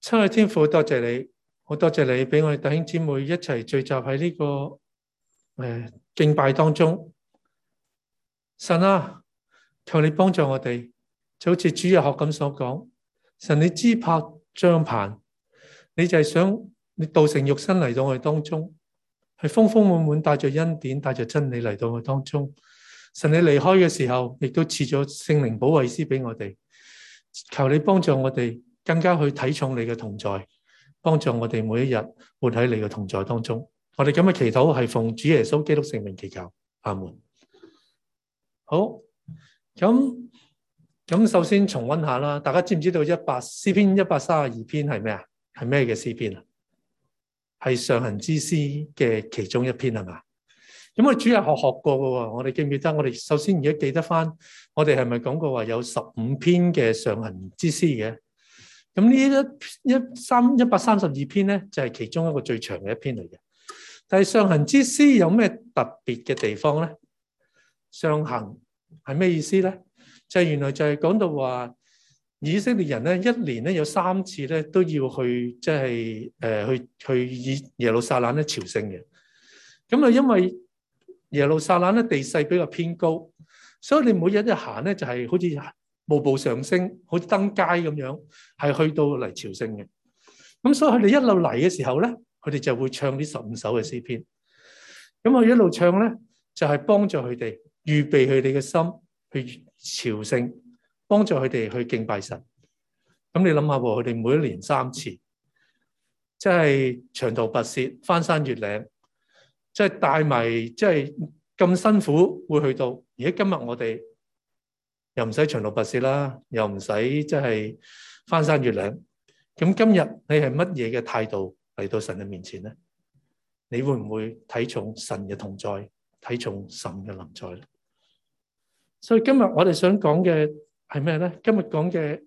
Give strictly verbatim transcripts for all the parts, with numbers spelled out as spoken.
親愛天父，多謝你，好多謝你俾我哋弟兄姊妹一齊聚集喺呢、這個誒、呃、敬拜當中。神啊，求你幫助我哋，就好似主日學咁所講，神你支拍張棚，你就係想你道成肉身嚟到我哋當中，係豐豐滿滿帶着恩典，帶着真理嚟到我哋當中。神你離開嘅時候，亦都賜咗聖靈保惠師俾我哋，求你幫助我哋更加去睇重你嘅同在，幫助我哋每一日活喺你嘅同在當中。我哋今日祈禱係奉主耶穌基督聖名祈求，阿門。好，咁咁首先重溫下啦，大家知唔知道一百詩篇一百三十二篇係咩啊？係咩嘅詩篇啊？係上行之詩嘅其中一篇係嘛？咁我主日學學過嘅喎，我哋記唔記得？我哋首先而家記得翻，我哋係咪講過話有十五篇嘅上行之詩嘅？咁呢一一三一百三十二篇咧，就係其中一個最長嘅一篇嚟嘅。但係上行之詩有咩特別嘅地方咧？上行係咩意思咧？就係原來就係講到話以色列人咧，一年咧有三次咧都要去即係誒去去以耶路撒冷咧朝聖嘅。咁啊，因為耶路撒冷咧地勢比較偏高，所以你每日一行咧就係好似步步上升，好似登階咁樣，係去到嚟朝聖嘅。咁所以佢哋一路嚟嘅時候咧，佢哋就會唱呢十五首嘅詩篇。咁佢一路唱咧，就係幫助佢哋預備佢哋嘅心去朝聖，幫助佢哋去敬拜神。咁你諗下喎，佢哋每一年三次，即係長途跋涉、翻山越嶺，即係帶埋即係咁辛苦會去到。而家今日我哋又唔使長途跋涉啦，又唔使即係翻山越嶺。咁今日你係乜嘢嘅態度嚟到神嘅面前咧？你會唔會睇重神嘅同在，睇重神嘅臨在咧？所以今日我哋想講嘅係咩咧？今日講嘅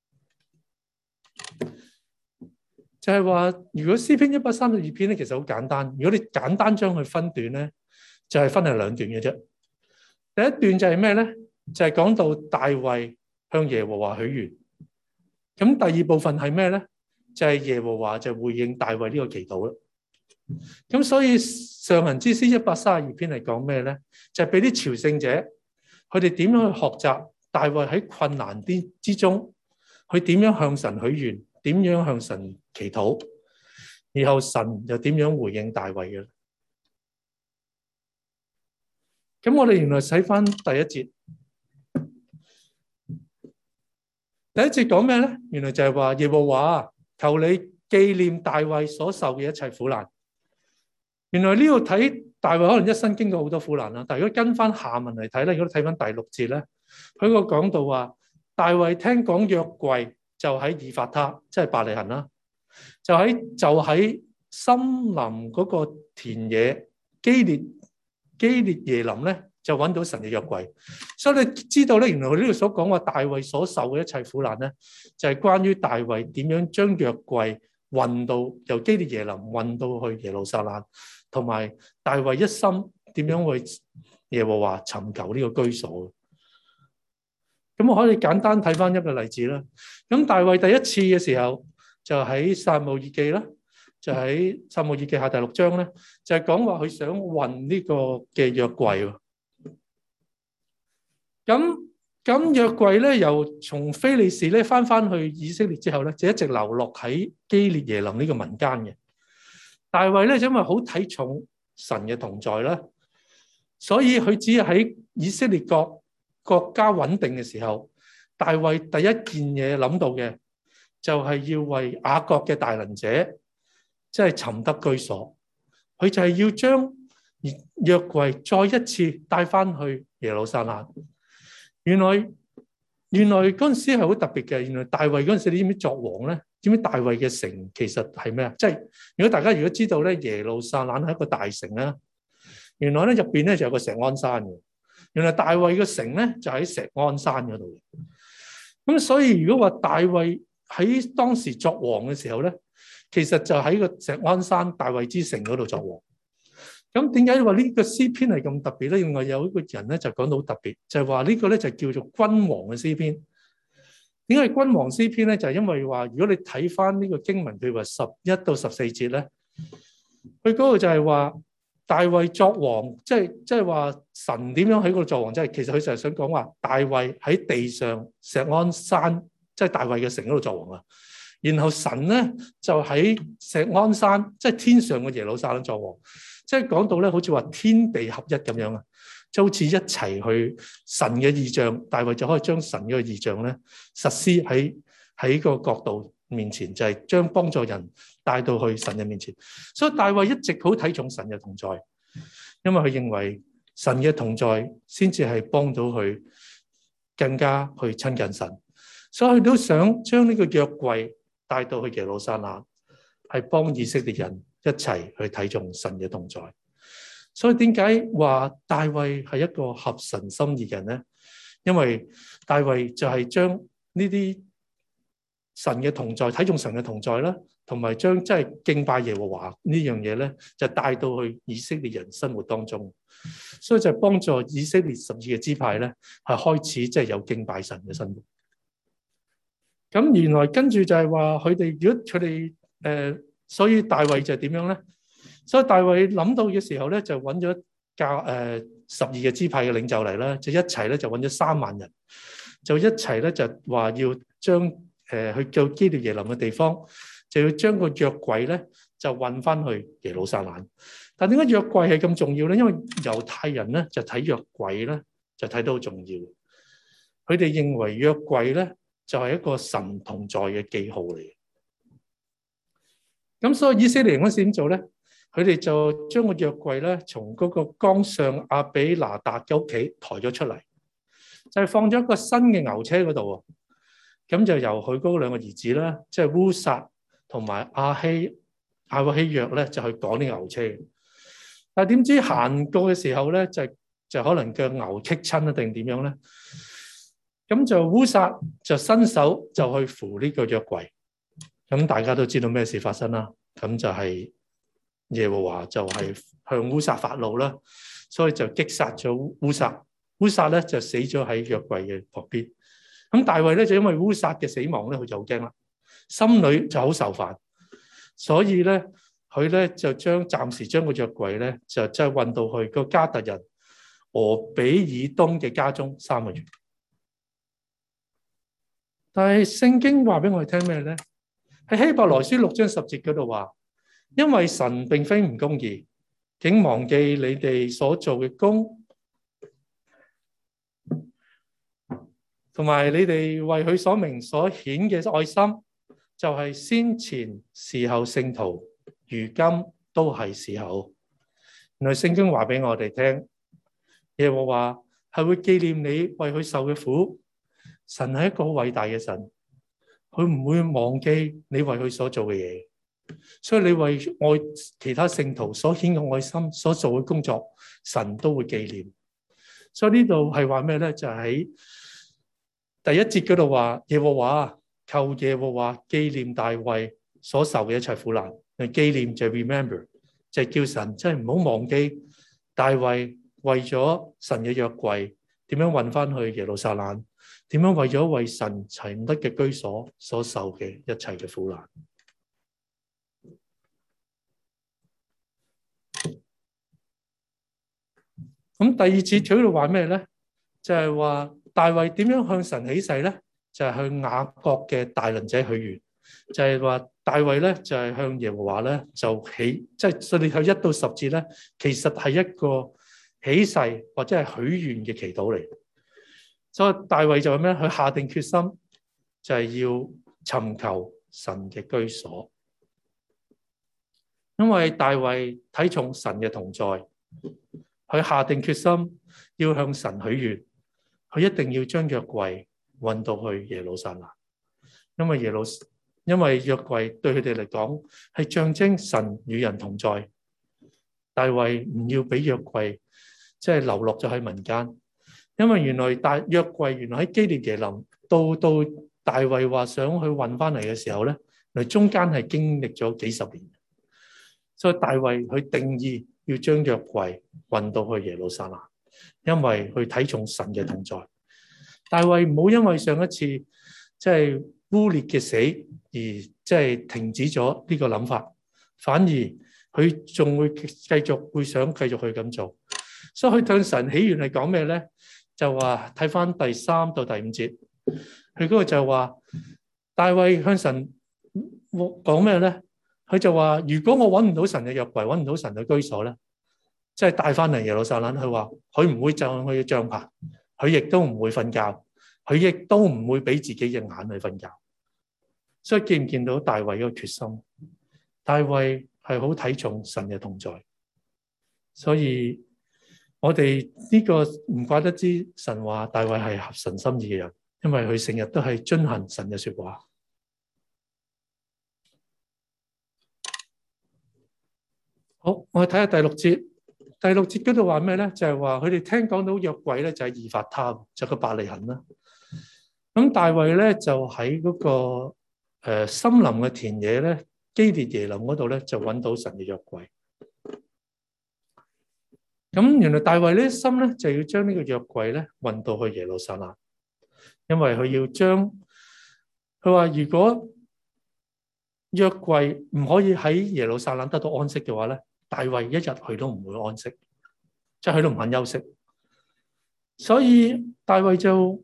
就係話，如果詩篇一百三十二篇咧，其實好簡單。如果你簡單將佢分段咧，就係分係兩段嘅啫。第一段就係咩咧？就係講到大衛向耶和華許願。咁第二部分係咩咧？就係耶和華就回應大衛呢個祈禱啦。咁所以上行之詩一百三十二篇係講咩咧？就係俾啲朝聖者，佢哋點樣去學習大衛喺困難啲之中，佢點樣向神許願，點樣向神祈禱，然後神又點樣回應大衛嘅。咁我哋原來睇翻第一節，第一節講咩咧？原來就係話耶和華求你紀念大衛所受嘅一切苦難。原來呢度睇大衛可能一生經過好多苦難啦，但係如果跟翻下文嚟睇咧，如果睇翻第六節咧，佢個講到話大衛聽講約櫃就喺以法他，即係伯利恆啦，就喺就喺森林嗰個田野基列基列耶林咧，就揾到神嘅約櫃。所以你知道咧，原來佢呢度所講話大衛所受嘅一切苦難咧，就係關於大衛點樣將約櫃運到由基列耶林運到去耶路撒冷，同埋大衛一心點樣為耶和華尋求呢個居所。咁我可以簡單睇翻一個例子啦。咁大衛第一次嘅時候就喺撒母耳記啦，就喺撒母耳記下第六章咧，就係講話佢想運呢個嘅約櫃。咁咁約櫃咧，由從非利士咧翻翻去以色列之後咧，就一直流落喺基列耶林呢個民間嘅。大衛咧，因為好睇重神嘅同在啦，所以佢只係喺以色列國國家穩定嘅時候，大衛第一件嘢諗到嘅就係要為雅各嘅大能者，即係尋得居所。佢就係要將約櫃再一次帶翻去耶路撒冷。原來原來嗰陣時係好特別嘅。原來大衛嗰陣時，你知唔知作王咧？知唔知大衛嘅城其實係咩啊？即係如果大家如果知道咧，耶路撒冷係一個大城啦。原來咧入邊咧就有個錫安山嘅。原來大衛嘅城咧就喺錫安山嗰度。咁所以如果話大衛喺當時作王嘅時候咧，其實就喺個錫安山大衛之城嗰度作王。咁點解話呢個詩篇係咁特別咧？另外有一個人咧就講到好特別，就係話呢個咧就叫做君王嘅詩篇。 點解君王詩篇咧？就係、是、因為話，如果你睇翻呢個經文，譬如話十一到十四節咧，佢嗰度就係話大衛作王，即係即係話神點樣喺嗰度作王，即係其實佢就係想講話大衛喺地上錫安山，即係大衛嘅城嗰度作王啊。然後神咧就喺錫安山，即係天上嘅耶路撒冷作王，即係講到咧好似話天地合一咁樣啊。就好似一齊去神嘅異象，大衛就可以將神嘅異象咧實施喺喺個國度面前，就係將幫助人帶到去神嘅面前。所以大衛一直好睇重神嘅同在，因為佢認為神嘅同在先至係幫到佢更加去親近神，所以佢都想將呢個約櫃帶到去耶路撒冷，係幫以色列人一齊去睇重神嘅同在。所以點解話大衛係一個合神心意嘅人咧？因為大衛就係將呢啲神嘅同在，睇重神嘅同在啦，同埋將即係敬拜耶和華呢樣嘢咧，就帶到去以色列人生活當中。所以就幫助以色列十二個支派咧，係開始即係有敬拜神嘅生活。咁原來跟住就係話佢哋，如果佢哋誒，所以大衛就點樣咧？所以大衛諗到嘅時候咧，就揾咗教誒十二個支派嘅領袖嚟啦，就一齊咧就揾咗三萬人，就一齊咧就話要將誒、呃、去到基列耶琳嘅地方，就要將個約櫃咧就運翻去耶路撒冷。但點解約櫃係咁重要咧？因為猶太人咧就睇約櫃咧就睇到好重要，佢哋認為約櫃咧就係一個神同在嘅記號嚟。咁所以以色列人嗰時點做咧？佢哋就將個約櫃咧，從嗰個江上亞比拿達嘅屋企抬咗出嚟，就係放咗一個新嘅牛車嗰度。咁就由佢嗰兩個兒子啦，即係烏撒同埋亞希亞伯希約咧，就去趕啲牛車。但係點知行過嘅時候咧，就就可能腳牛棘親啊，定點樣咧？咁就烏撒就伸手就去扶呢個約櫃。咁大家都知道咩事發生啦？咁就係耶和華就係向烏撒發怒啦，所以就擊殺咗烏撒。烏撒咧就死咗喺約櫃嘅旁邊。咁大衛咧就因為烏撒嘅死亡咧，佢就好驚啦，心裏就好受煩，所以咧佢咧就將暫時將個約櫃咧就即係運到去個加特人俄比以東嘅家中三個月。但係聖經話俾我哋聽咩咧？喺希伯來書六章十節嗰度話，因為神並非唔公義，竟忘記你哋所做嘅工，同埋你哋為佢所明所顯嘅愛心，就係先前時候聖徒，如今都係時候。原來聖經話俾我哋聽，耶和華係會紀念你為佢受嘅苦。神係一個好偉大嘅神，佢唔會忘記你為佢所做嘅嘢。所以你為愛其他聖徒所顯嘅愛心所做嘅工作，神都會紀念。所以呢度係話咩咧？就係喺第一節嗰度話，耶和華求耶和華紀念大衛所受嘅一切苦難。紀念就 remember， 就係叫神真係唔好忘記大衛為咗神嘅約櫃點樣運翻去耶路撒冷，點樣為咗為神尋得嘅居所所受嘅一切嘅苦難。咁第二節佢喺度話咩咧？就係、是、話大衛點樣向神起誓咧？就係、是、向雅各嘅大能者許願。就係、是、話大衛咧就係、是、向耶和華咧就起，即係所以你睇一到十節咧，其實係一個起誓或者係許願嘅祈禱嚟。所以大衛就係咩？佢下定決心就係要尋求神嘅居所，因為大衛睇重神嘅同在。佢下定決心要向神許願，佢一定要將約櫃運到去耶路撒冷，因為耶路因為約櫃對佢哋嚟講係象徵神與人同在。大衛唔要俾約櫃即係流落咗喺民間，因為原來大約櫃原來喺基列耶琳到到大衛話想去運翻嚟嘅時候咧，嚟中間係經歷咗幾十年，所以大衛佢定義要將約櫃運到去耶路撒冷，因為佢睇重神嘅同在。大衛唔好因為上一次即係污蔑嘅死而即係停止咗呢個諗法，反而佢仲會繼續會想繼續去咁做。所以佢向神起源係講咩咧？就話睇翻第三到第五節，佢嗰個就話大衛向神講咩咧？佢就話如果我揾唔到神嘅約櫃，揾唔到神嘅居所咧，即係帶翻嚟耶路撒冷。佢話佢唔會就佢嘅帳棚，佢亦都唔會瞓覺，佢亦都唔會俾自己嘅眼去瞓覺。所以見唔見到大衛嗰個決心？大衛係好睇重神嘅同在，所以我哋呢個唔怪得知神話大衛係合神心意嘅人，因為佢成日都係遵行神嘅說話。好，我哋睇下第六節。第六節嗰度話咩咧？就係話佢哋聽講到約櫃咧，就係以法他，就個伯利恆啦。咁大衛咧就喺嗰個誒森林嘅田野咧，基列耶琳嗰度咧就揾到神嘅約櫃。咁原來大衛呢心咧就要將呢個約櫃咧運到去耶路撒冷，因為佢要將佢話如果約櫃唔可以喺耶路撒冷得到安息嘅話咧，大衛一日佢都唔會安息，即係佢都唔肯休息。所以大衛就，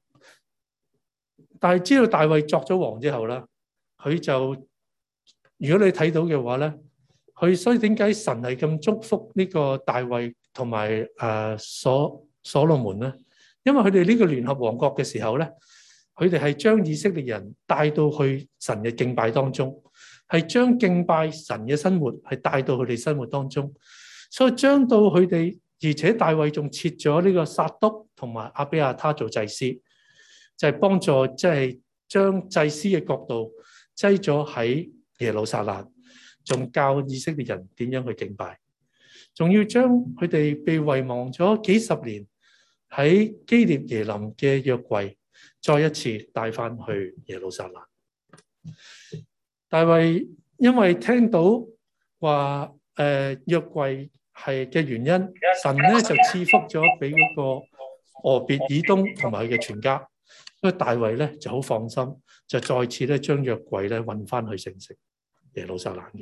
但係知道大衛作咗王之後咧，佢就如果你睇到嘅話咧，佢所以點解神係咁祝福呢個大衛同埋誒所所羅門咧？因為佢哋呢個聯合王國嘅時候咧，佢哋係將以色列人帶到去神嘅敬拜當中，係將敬拜神嘅生活係帶到佢哋生活當中，所以將到佢哋，而且大衛仲設咗呢個撒督同埋亞比亞他做祭司，就係幫助即係將祭司嘅角度擠咗喺耶路撒冷，仲教以色列人點樣去敬拜，仲要將佢哋被遺忘咗幾十年喺基列耶琳嘅約櫃再一次帶翻去耶路撒冷。大衛因為聽到話誒約櫃係嘅原因，神咧就賜福咗俾嗰個俄別以東同埋佢嘅全家，所以大衛咧就好放心，就再次咧將約櫃咧運翻去聖城耶路撒冷嘅。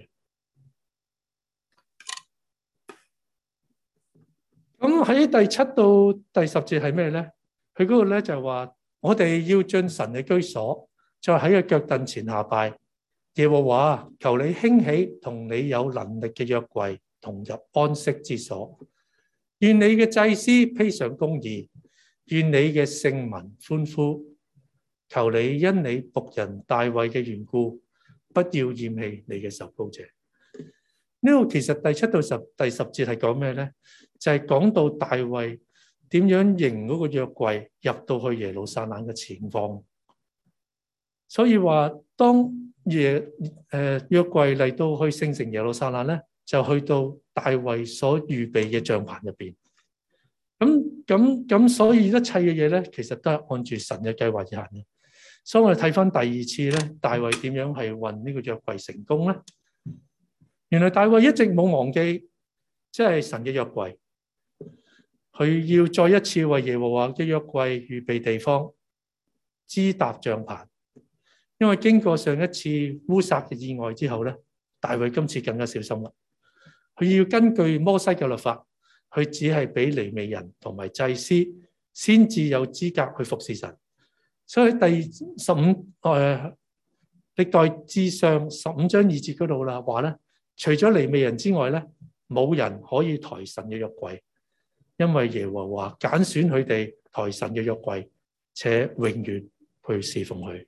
咁喺第七到第十節係咩咧？佢嗰度咧就話我哋要進神嘅居所，再喺個腳凳前下拜。耶和華，求你興起同你有能力嘅約櫃同入安息之所。願你嘅祭司披上公義，願你嘅聖民歡呼。求你因你僕人大衛嘅緣故，不要厭棄你嘅受膏者。呢度其實第七到十第十節係講咩咧？就係、是、講到大衛點樣迎嗰個約櫃入到去耶路撒冷嘅情況。所以話當耶誒約櫃嚟到去聖城耶路撒冷咧，就去到大衛所預備嘅帳棚入邊。咁咁咁，所以一切嘅嘢咧，其實都係按住神嘅計劃而行嘅。所以我哋睇翻第二次咧，大衛點樣係運呢個約櫃成功咧？原來大衛一直冇忘記，即係神嘅約櫃，佢要再一次為耶和華嘅約櫃預備地方，支搭帳棚。因為經過上一次烏撒嘅意外之後咧，大衛今次更加小心啦。佢要根據摩西嘅律法，佢只係俾利未人同埋祭司先至有資格去服侍神。所以第十五誒、呃、歷代志上十五章二節嗰度啦，話咧，除咗利未人之外咧，冇人可以抬神嘅約櫃，因為耶和華揀選佢哋抬神嘅約櫃，且永遠去侍奉佢。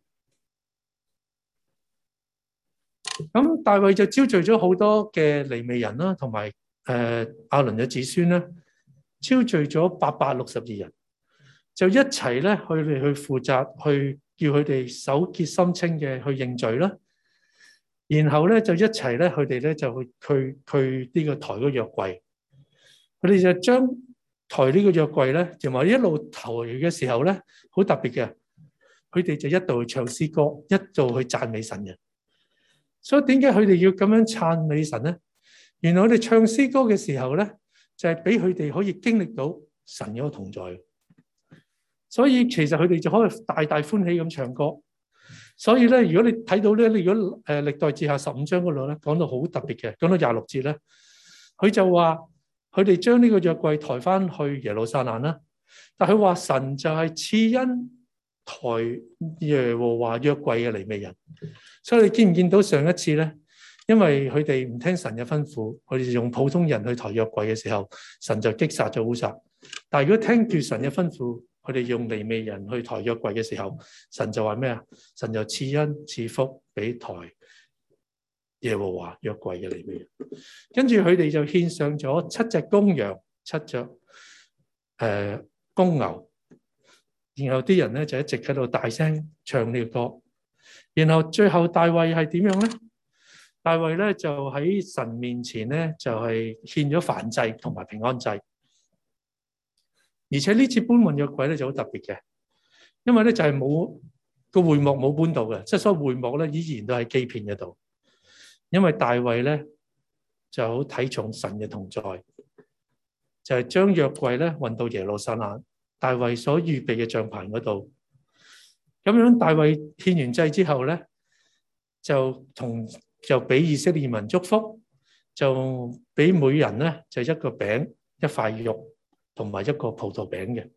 咁大衛就招聚咗好多嘅利未人啦，同埋誒亞倫嘅子孫啦，招聚咗八百六十二人，就一齊咧去嚟去負責去叫佢哋手潔心清嘅去認罪啦。然後咧就一齊咧佢哋咧就去去去呢個抬嗰個約櫃，佢哋就將抬呢個約櫃咧，同埋一路抬嘅時候咧，好特別嘅，佢哋就一度去唱詩歌，一度去讚美神嘅。所以點解佢哋要咁樣讚美神咧？原來我哋唱詩歌嘅時候咧，就係俾佢哋可以經歷到神嗰個同在。 所以其實佢哋就可以大大歡喜咁唱歌。所以咧，如果你睇到咧，你如果誒歷代志下十五章嗰度咧，講到好特別嘅，講到廿六節咧，佢就話佢哋將呢個約櫃抬翻去耶路撒冷啦。但佢話神就係賜恩抬耶和華約櫃嘅利未人。所以你見唔見到上一次咧？因為佢哋唔聽神嘅吩咐，佢哋用普通人去抬約櫃嘅時候，神就擊殺咗烏撒。但係如果聽住神嘅吩咐，佢哋用利未人去抬約櫃嘅時候，神就話咩啊？神就賜恩賜福俾抬耶和華約櫃嘅利未人。跟住佢哋就獻上咗七隻公羊、七隻誒公牛，然後啲人咧就一直喺度大聲唱呢個歌。然後最後大衛係點樣咧？大衛咧就喺神面前咧就係獻咗燔祭同埋平安祭，而且呢次搬運約櫃咧就好特別嘅，因為咧就係冇個會幕冇搬到嘅，即係所以會幕咧依然都喺基遍嗰度。因為大衛咧就好睇重神嘅同在，就係將約櫃咧運到耶路撒冷，大衛所預備嘅帳棚嗰度。咁樣大衛獻完祭之後咧，就同就俾以色列民祝福，就俾每人咧就一個餅、一塊肉同埋一個葡萄餅嘅。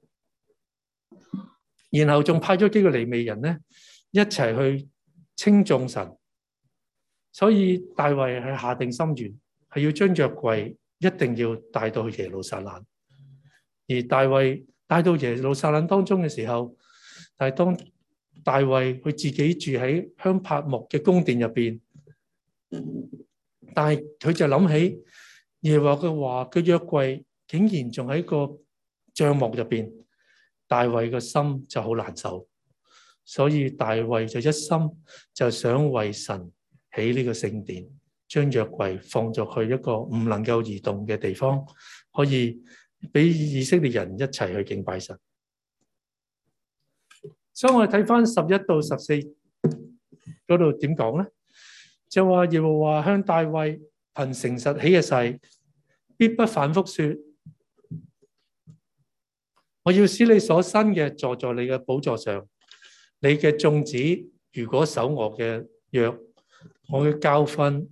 然後仲派咗幾個利未人咧一齊去稱頌神。所以大衛係下定心願，係要將約櫃一定要帶到去耶路撒冷。而大衛帶到耶路撒冷當中嘅時候，但係當大衛佢自己住喺香柏木嘅宮殿入邊，但係佢就諗起耶和華嘅話，個約櫃竟然仲喺個帳幕入邊，大衛個心就好難受。所以大衛就一心就想為神起呢個聖殿，將約櫃放咗去一個唔能夠移動嘅地方，可以俾以色列人一齊去敬拜神。所以我哋睇翻十一到十四嗰度點講咧，就話耶和華向大衛憑誠實起嘅誓，必不反覆說：我要使你所生嘅坐在你嘅寶座上，你嘅眾子如果守我嘅約，我嘅教訓，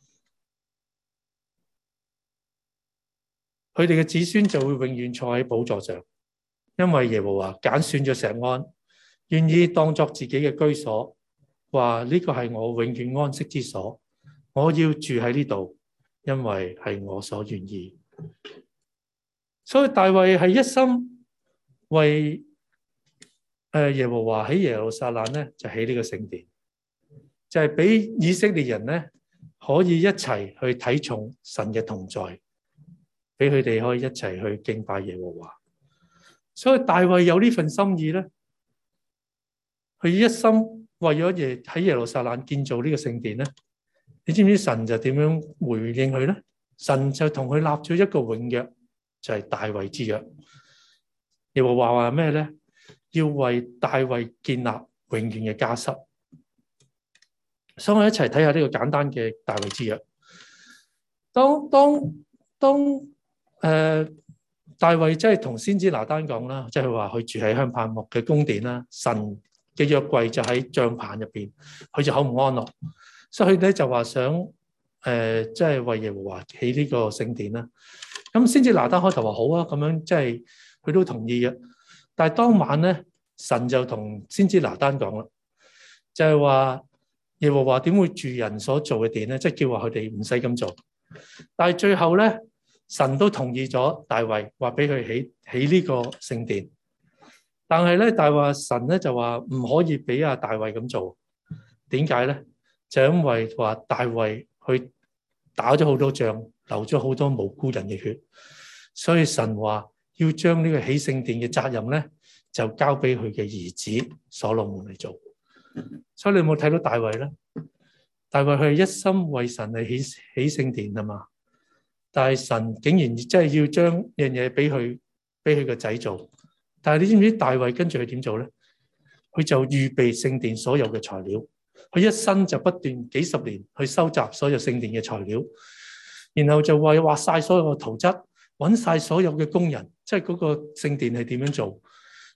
佢哋嘅子孫就會永遠坐喺寶座上，因為耶和華揀選咗錫安，願意當作自己嘅居所，話呢個係我永遠安息之所，我要住喺呢度，因為係我所願意。所以大衛係一心為誒耶和華喺耶路撒冷咧，就起呢個聖殿，就係俾以色列人咧可以一齊去睇重神嘅同在，俾佢哋可以一齊去敬拜耶和華。所以大衛有呢份心意咧，佢一心為咗耶喺耶路撒冷建造呢個聖殿咧，你知唔知神就點樣回應佢咧？神就同佢立咗一個永約，就係大衛之約。耶和華話咩咧？要為大衛建立永遠嘅家室。所以我一齊睇下呢個簡單嘅大衛之約。當當當誒、呃、大衛即係同先知拿單講啦，即係話佢住喺香柏木嘅宮殿啦，神嘅約櫃就喺帳棚入邊，佢就好唔安樂，所以佢咧就話想誒即係為耶和華起呢個聖殿啦。咁先知拿單開頭話好啊，咁樣即係佢都同意嘅。但係當晚咧，神就同先知拿單講啦，就係話耶和華點會住人所做嘅殿咧？即係叫話佢哋唔使咁做。但係最後咧，神都同意咗大衛，話俾佢起起呢個聖殿。但係咧，大衛神咧就話唔可以俾阿大衛咁做。點解咧？就因為話大衛去打咗好多仗，流咗好多無辜人嘅血，所以神話要將呢個起聖殿嘅責任咧，就交俾佢嘅兒子所羅門嚟做。所以你有冇睇到大衛咧？大衛佢係一心為神嚟起起聖殿啊嘛，但係神竟然真係要將樣嘢俾佢俾佢個仔做。但係你知唔知大衛跟住佢點做咧？佢就預備聖殿所有嘅材料，佢一生就不斷幾十年去收集所有聖殿嘅材料，然後就話畫晒所有嘅圖則，揾晒所有嘅工人，即係嗰個聖殿係點樣做。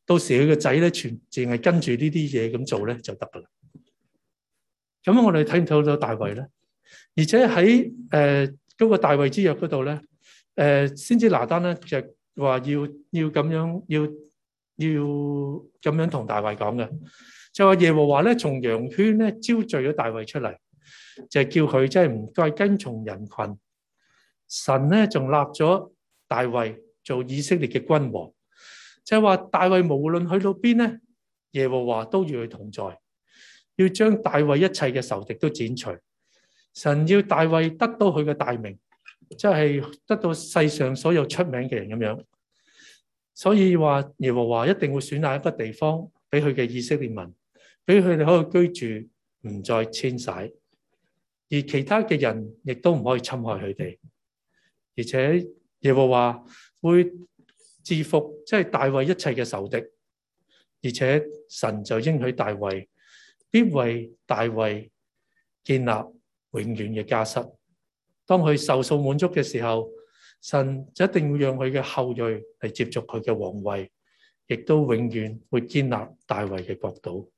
到時佢個仔咧全淨係跟住呢啲嘢咁做咧就得噶啦。咁我哋睇唔睇到大衛咧？而且喺誒嗰個大衛之約嗰度咧，誒、呃、先知拿單咧就話要要咁樣要要咁樣同大衛講嘅，就話耶和華咧從羊圈咧招聚咗大衛出嚟，就係叫佢即係唔該跟從人群。神咧仲立咗大衛做以色列嘅君王，就係話大衛無論去到邊咧，耶和華都與佢同在，要將大衛一切嘅仇敵都剪除。神要大衛得到佢嘅大名，即係得到世上所有出名嘅人咁樣。所以話耶和華一定會選擇一個地方俾佢嘅以色列民，俾佢哋可以居住，唔再遷徙，而其他嘅人亦都唔可以侵害佢哋。而且耶和華會制服即係大衛一切嘅仇敵，而且神就應許大衛必為大衛建立永遠嘅家室。當佢壽數滿足嘅時候，神就一定會讓佢嘅後裔嚟接續佢嘅皇位，亦都永遠會建立大衛嘅國度。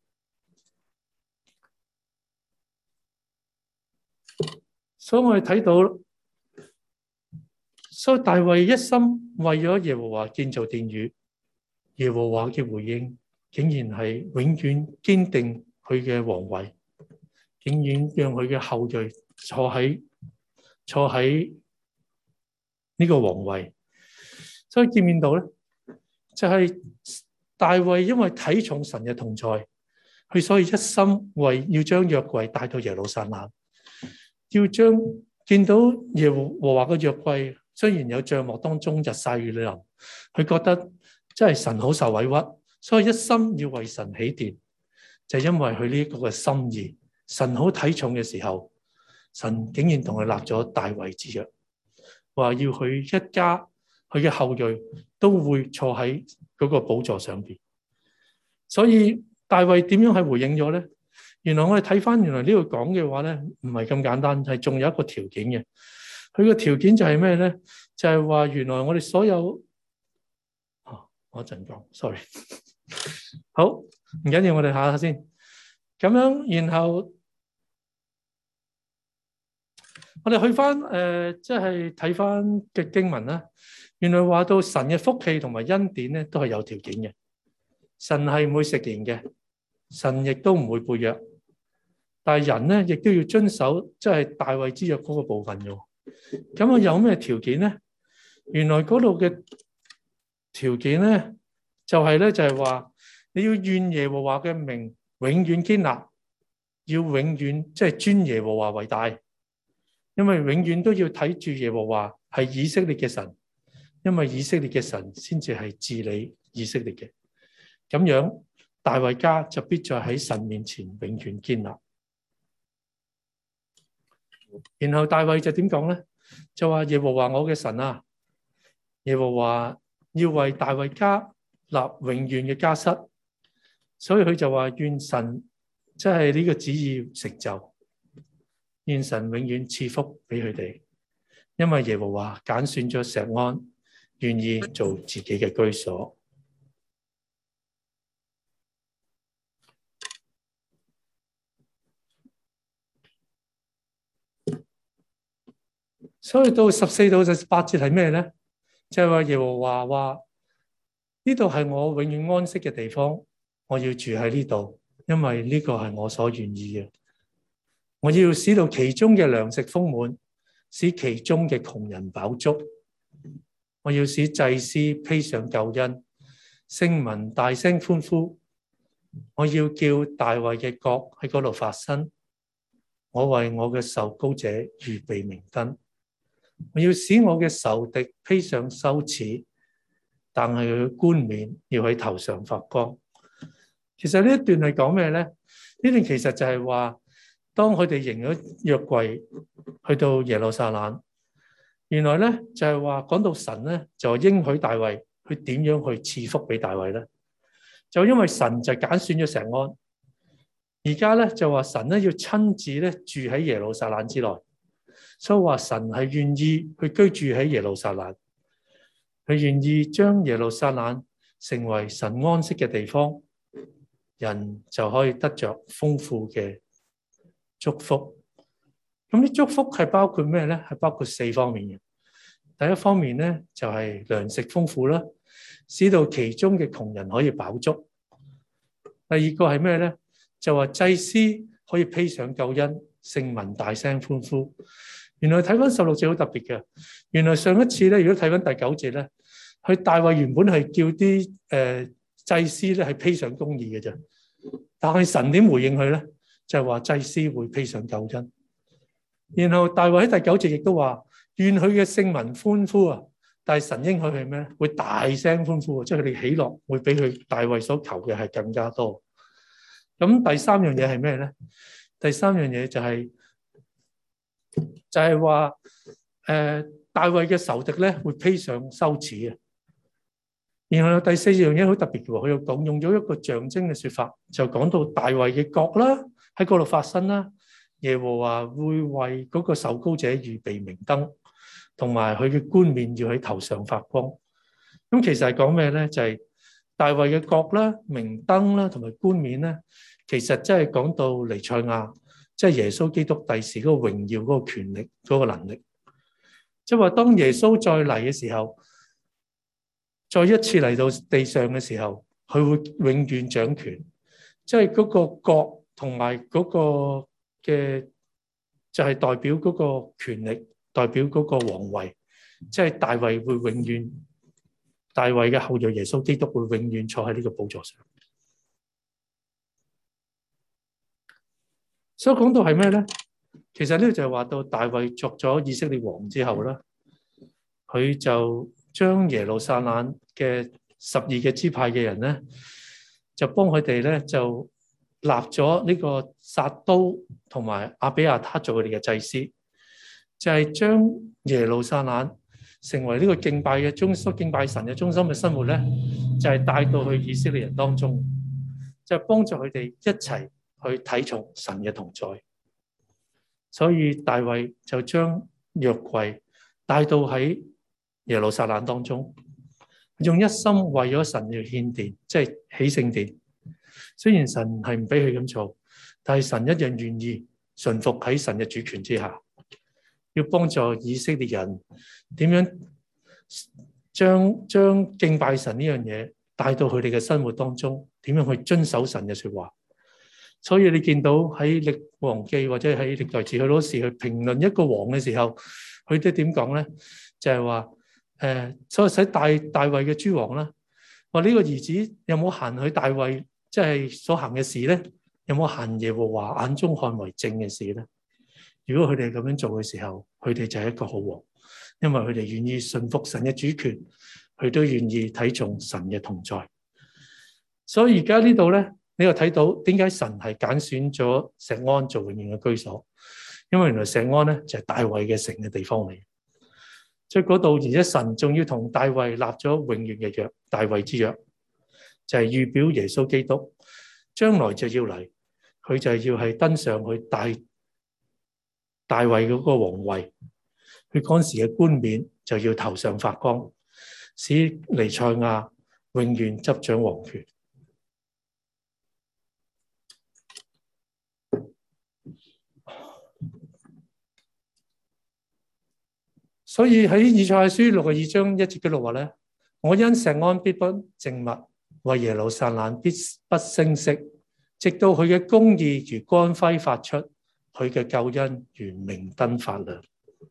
所以我哋睇到，所以大衛一心為咗耶和華建造殿宇，耶和華嘅回應竟然係永遠堅定佢嘅皇位，竟然讓佢嘅後裔坐喺坐喺呢個皇位。所以見面到咧，就係、是、大衛因為睇重神嘅同在，佢所以一心為要將約櫃帶到耶路撒冷，要將見到耶和華嘅約櫃，雖然有帳幕當中日曬雨淋，佢覺得真係神好受委屈，所以一心要為神起殿，就係、因為佢呢一個嘅心意，神好睇重嘅時候，神竟然同佢立咗大衛之約，話要佢一家佢嘅後裔都會坐喺嗰個寶座上邊。所以大衛點樣係回應咗咧？原來我哋睇翻原來呢度講嘅話咧，唔係咁簡單，係仲有一個條件嘅。佢個條件就係咩咧？就係、是、話原來我哋所有，哦、我一陣講 ，sorry， 好，唔緊要，我哋下下先。咁樣，然後我哋去翻誒，即係睇翻嘅經文啦。原來話到神嘅福氣同埋恩典咧，都係有條件嘅。神係唔會食言嘅，神亦都唔會背約。但係人咧，亦都要遵守即係大衛之約嗰個部分嘅。咁啊，有咩條件咧？原來嗰度嘅條件咧，就係咧，就係話你要願耶和華嘅名永遠堅立，要永遠即係尊耶和華為大，因為永遠都要睇住耶和華係以色列嘅神，因為以色列嘅神先至係治理以色列嘅。咁樣大衛家就必再喺神面前永遠堅立。然後大衛就點講咧？就話耶和華我嘅神啊，耶和華要為大衛家立永遠嘅家室，所以佢就話願神即係呢個旨意成就，願神永遠賜福俾佢哋，因為耶和華揀選咗錫安，願意做自己嘅居所。所以到十四到十八節係咩咧？就係話耶和華話呢度係我永遠安息嘅地方，我要住喺呢度，因為呢個係我所願意嘅。我要使到其中嘅糧食豐滿，使其中嘅窮人飽足。我要使祭司披上救恩，聖民大聲歡呼。我要叫大衛嘅國喺嗰度發生。我為我嘅受膏者預備明燈。我要使我嘅仇敵披上羞恥，但係佢嘅冠冕要喺頭上發光。其實呢一段係講咩咧？呢段其實就係話，當佢哋迎咗約櫃去到耶路撒冷，原來咧就係話講到神咧就應許大衛佢點樣去賜福俾大衛咧？就因為神就揀選咗錫安，而家咧就話神咧要親自咧住喺耶路撒冷之內。所以話神係願意去居住喺耶路撒冷，佢願意將耶路撒冷成為神安息嘅地方，人就可以得着豐富嘅祝福。咁啲祝福係包括咩咧？係包括四方面嘅。第一方面咧就係糧食豐富啦，使到其中嘅窮人可以飽足。第二個係咩咧？就話祭司可以披上救恩，聖民大聲歡呼。原來睇翻十六節好特別嘅。原來上一次咧，如果睇翻第九節咧，佢大衛原本係叫啲誒、呃、祭司咧係披上公義嘅啫，但係神點回應佢咧？就係話祭司會披上救恩。然後大衛喺第九節亦都話，願佢嘅聖民歡呼啊！但係神應許係咩咧？會大聲歡呼，即係佢哋喜樂會比佢大衛所求嘅係更加多。咁第三樣嘢係咩咧？第三樣嘢就係、是、就係話誒大衛嘅仇敵咧會披上羞恥啊！然後有第四樣嘢好特別嘅喎，佢又講用咗一個象徵嘅説法，就講到大衛嘅國啦喺嗰度發生啦。耶和華會為嗰個受膏者預備明燈，同埋佢嘅冠冕要喺頭上發光。咁其實係講咩咧？就係、是、大衛嘅國啦、明燈啦，同埋冠冕咧，其實真係講到彌賽亞，即係耶穌基督第時嗰個榮耀、嗰個權力、嗰個能力。即係話當耶穌再嚟嘅時候，再一次嚟到地上嘅時候，佢會永遠掌權，即係嗰個國同埋嗰個嘅就係代表嗰個權力，代表嗰個皇位，即係大衛會永遠，大衛嘅後裔耶穌基督會永遠坐喺呢個寶座上。所以講到係咩咧？其實呢個就係話到大衛作咗以色列王之後啦，佢就將耶路撒冷嘅十二嘅支派嘅人咧，就幫佢哋咧就立咗呢個撒都同埋亞比亞他做佢哋嘅祭司，就係、是、將耶路撒冷成為呢個敬拜嘅中心、敬拜神嘅中心嘅生活咧，就係、是、帶到去以色列人當中，就幫助佢哋一齊去睇從神嘅同在。所以大衛就將約櫃帶到喺耶路撒冷當中，用一心為咗神要獻殿，即係起聖殿。雖然神係唔俾佢咁做，但係神一樣願意順服喺神嘅主權之下，要幫助以色列人點樣將將敬拜神呢樣嘢帶到佢哋嘅生活當中，點樣去遵守神嘅說話。所以你見到喺歷王記或者喺歷代志，佢多時去評論一個王嘅時候，佢哋點講咧？就係話誒，所以使大大衛嘅諸王啦，話呢個兒子有冇行佢大衛即係所行嘅事咧？有冇行耶和華眼中看為正嘅事咧？如果佢哋咁樣做嘅時候，佢哋就係一個好王，因為佢哋願意順服神嘅主權，佢都願意睇重神嘅同在。所以而家呢度咧，你又睇到點解神係揀選咗錫安做永遠嘅居所？因為原來錫安咧就係大衛嘅城嘅地方嚟，即係嗰度，而且神仲要同大衛立咗永遠嘅約，大衛之約。就係預表耶穌基督將來就要嚟，佢就要係登上去大大衛嗰個皇位，佢嗰時嘅冠冕就要頭上發光，使彌賽亞永遠執掌王權。所以喺以賽亞書六十二章一節嗰度話咧，我因錫安必不靜默，為耶路撒冷必不聲息，直到佢嘅公義如光輝發出，佢嘅救恩如明燈發亮。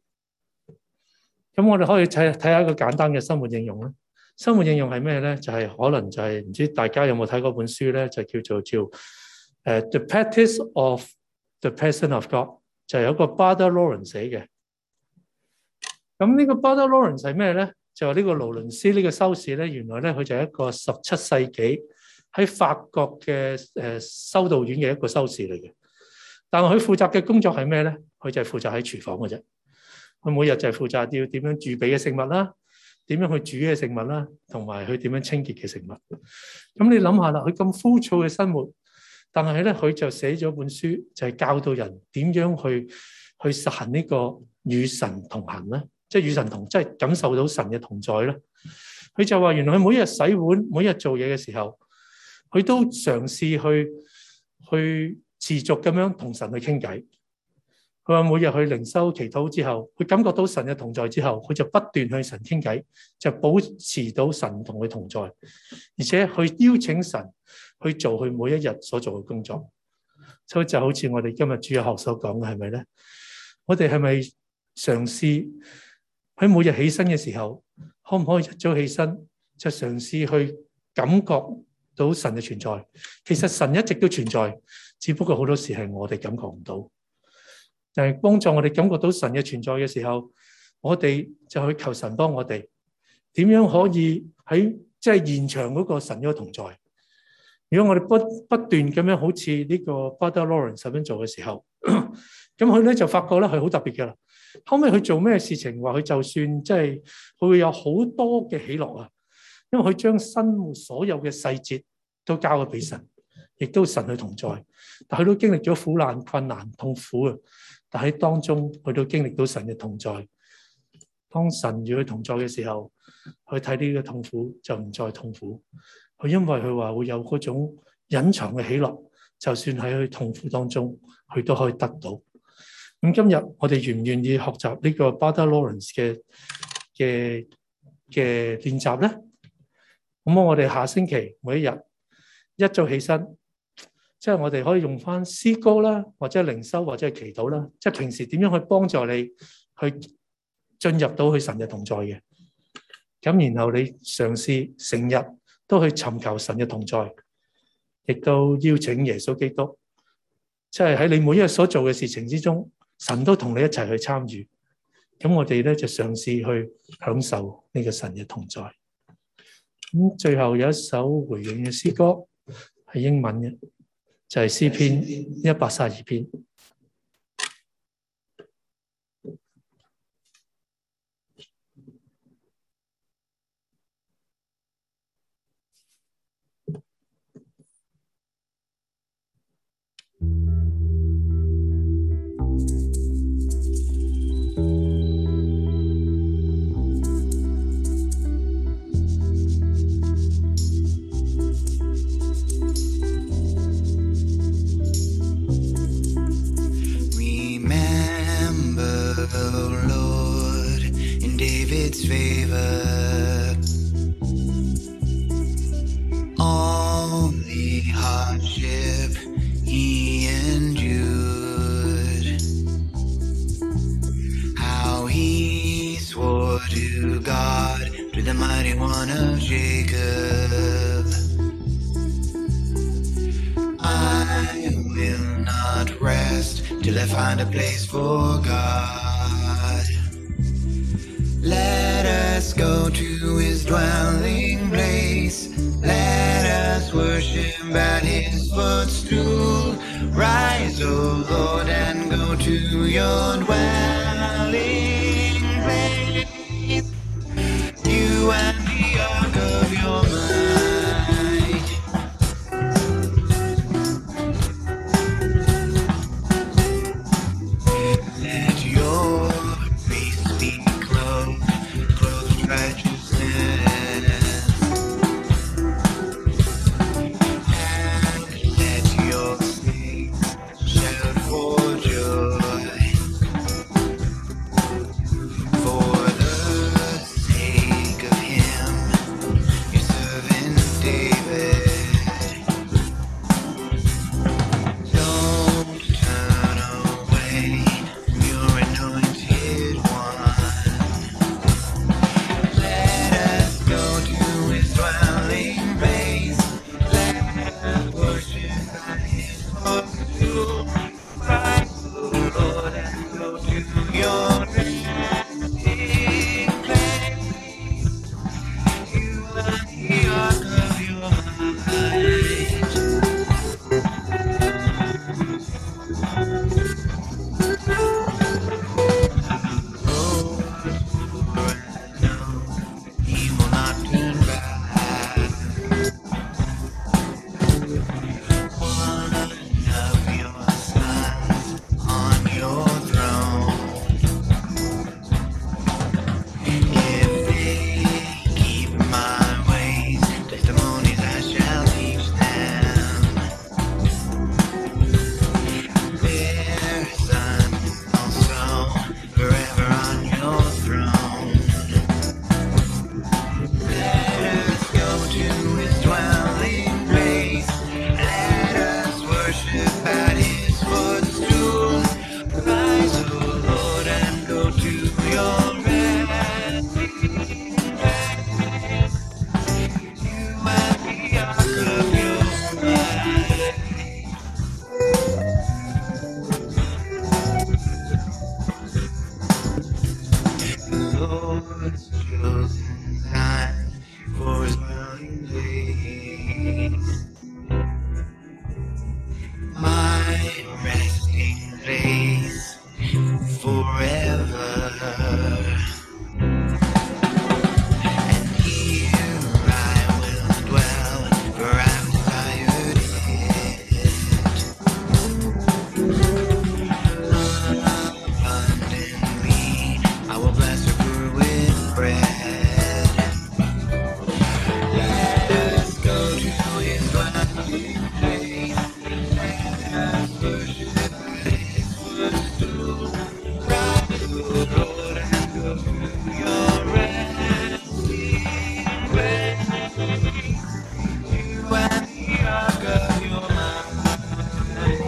咁我哋可以睇睇下一個簡單嘅生活應用啦。生活應用係咩咧？就係、是、可能就係、是、唔知大家有冇睇過本書咧，就叫做叫誒、uh, The Practice of the Person of God， 就係有一個 Brother Lawrence 寫嘅。咁呢個 Brother Lawrence 係咩咧？就係呢個勞倫斯呢個修士咧，原來咧佢就係一個十七世紀喺法國嘅誒修道院嘅一個修士嚟嘅。但係佢負責嘅工作係咩咧？佢就係負責喺廚房嘅啫。佢每日就係負責要點樣預備嘅食物啦，點樣去煮嘅食物啦，同埋佢點樣清潔嘅食物。咁你諗下啦，佢咁枯燥嘅生活，但係咧佢就寫咗本書，就係教導人點樣去去實行呢個與神同行咧。即係與神同，即係感受到神嘅同在咧。 佢就話原來佢每日洗碗，每日做嘢嘅時候，佢都嘗試去去持續咁樣同神去傾偈。佢話每日去靈修祈禱之後，佢感覺到神嘅同在之後，佢就不斷向神傾偈，就保持到神同佢同在，而且去邀請神去做佢每一日所做嘅工作。所以就好似我哋今日主日學所講嘅，係咪咧？我哋係咪嘗試喺每日起身嘅時候，可唔可以一早起身就嘗試去感覺到神嘅存在？其實神一直都存在，只不過好多時係我哋感覺唔到。就係幫助我哋感覺到神嘅存在嘅時候，我哋就去求神幫我哋點樣可以喺即係現場嗰個神嗰個同在。如果我哋不不斷咁樣好似呢個 Brother Lawrence 咁樣做嘅時候，咁佢咧就發覺咧係好特別嘅啦。後尾佢做咩事情，話佢就算即係佢會有好多嘅喜樂啊，因為佢將生活所有嘅細節都交咗俾神，亦都神去同在。但佢都經歷咗苦難、困難、痛苦啊。但喺當中，佢都經歷到神嘅同在。當神與佢同在嘅時候，佢睇呢個痛苦就唔再痛苦。佢因為佢話會有嗰種隱藏嘅喜樂，就算喺佢痛苦當中，佢都可以得到。咁今日我哋願唔願意學習呢個 Brother Lawrence 嘅嘅嘅練習咧？咁我哋下星期每一日一早起身。即係我哋可以用翻詩歌啦，或者靈修，或者係祈禱啦。即係平時點樣去幫助你去進入到去神嘅同在嘅。咁然後你嘗試成日都去尋求神嘅同在，亦都邀請耶穌基督，即係喺你每一日所做嘅事情之中，神都同你一齊去參與。咁我哋咧就嘗試去享受呢個神嘅同在。咁最後有一首回應嘅詩歌係英文嘅。就係詩篇一百三十二篇。 Favor all the hardship he endured, how he swore to God, to the mighty one of Jacob, I will not rest till I find a place for God. Let us go to his dwelling place. Let us worship at his footstool. Rise, O Lord, and go to your dwelling place. You and the ark of your might. Let your face be righteousness, and let your saints shout for joy. God's chosen time for his dwelling place. My resting place forever. And here I will dwell, for I've desired it. Abundantly, I will bless her food with bread. Let us go to his dwelling place. Let us worship at his footstool. Rise, O Lord, and go to your resting place. You and the ark of your mind.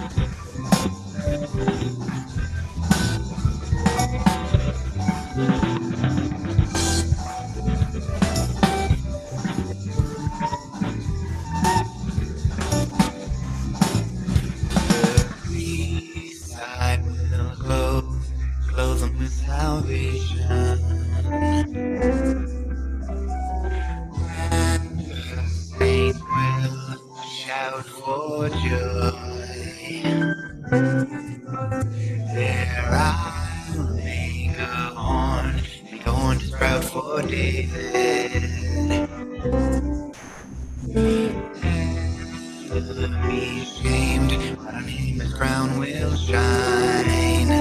The priests I will clothe, clothe them with salvation. And the saints will shout for joy. There I'll make a horn, make a horn to sprout for David. Never be shamed, but on him his crown will shine.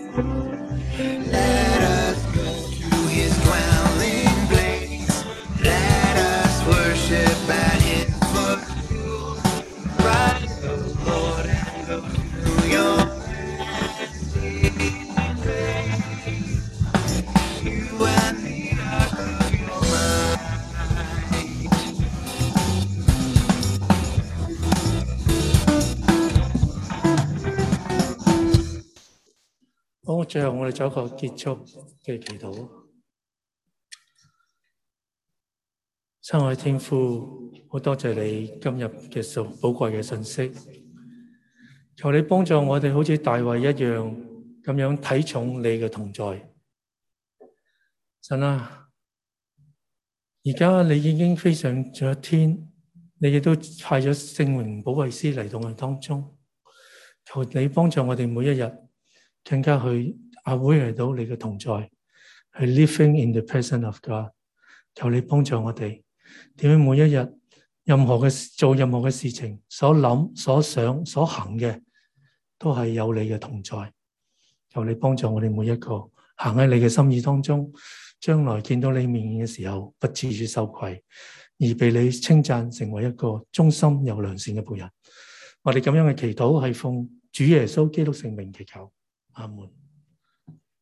Let us go to his dwelling place. Let us worship at his footstool. Rise, O Lord, and go to your resting place. You and the ark of your might. 好，最後我哋做一個結束嘅祈禱。親愛天父，好多謝你今日嘅數寶貴嘅信息，求你幫助我哋好似大衛一樣咁樣睇重你嘅同在。神啊，而家你已經飛上咗天，你亦都派咗聖靈保惠師嚟到我哋當中，求你幫助我哋每一日更加去阿會嚟到你嘅同在，去 living in the presence of God。求你幫助我哋點樣每一日任何嘅做任何嘅事情，所諗、所想、所行嘅，都係有你嘅同在。求你幫助我哋每一個行喺你嘅心意當中，將來見到你面嘅時候，不至於羞愧，而被你稱讚成為一個忠心又良善嘅僕人。我哋咁樣嘅祈禱係奉主耶穌基督聖名祈求，阿門。